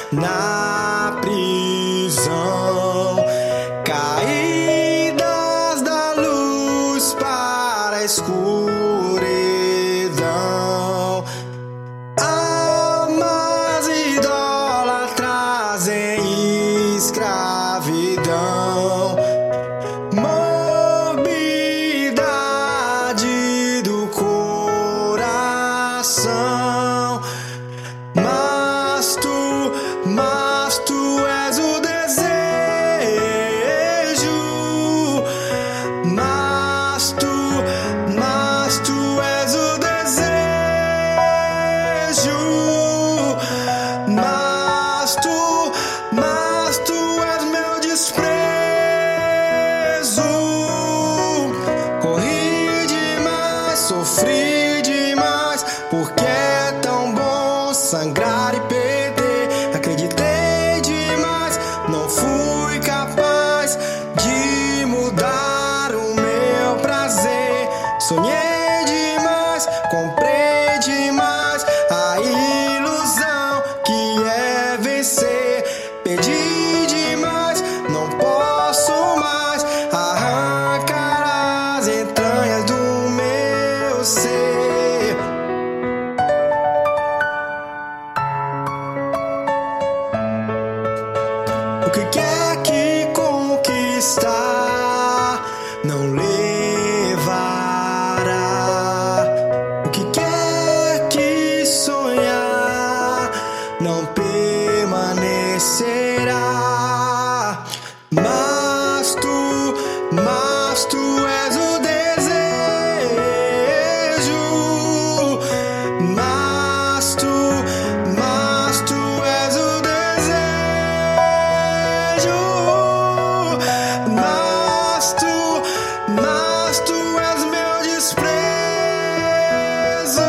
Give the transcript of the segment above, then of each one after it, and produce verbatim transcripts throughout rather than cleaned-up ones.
na prisão, caídas da luz para a escuridão. Almas idólatras em escravidão, morbidade do coração. Mas tu, mas tu és o desejo, mas tu, mas tu és o desejo, mas tu, mas tu és meu desprezo. Corri demais, sofri demais, porque é tão bom sangrar e perder. Acreditei demais, não fui capaz de mudar o meu prazer. Sonhei demais, comprei demais a ilusão que é vencer. Perdi demais, não posso mais arrancar as entranhas do meu ser. O que quer que conquistar não levará. O que quer que sonhar não permanecerá. Mas tu, mas tu és o desejo, mas tu, mas tu és o desejo, mas tu, mas tu és meu desprezo.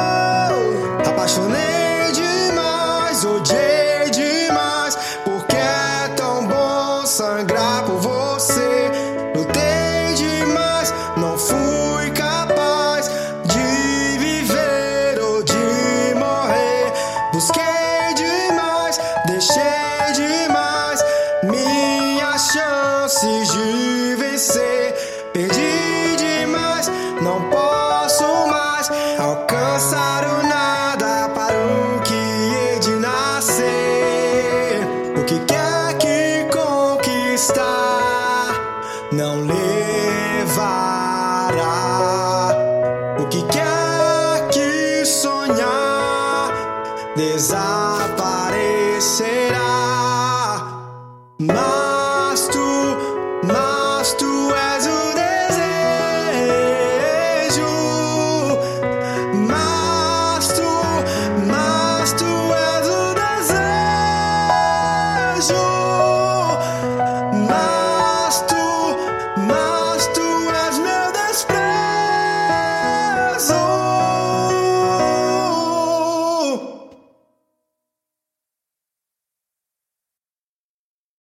Apaixonei demais, odiei demais, porque é tão bom sangrar por você. Lutei demais, não fui capaz de viver ou de morrer. Busquei demais, deixei demais minhas chances de vencer. Perdi demais, não posso mais alcançar o nada para o que hei de nascer. O que quer que conquistar não levará. O que quer que sonhar desará.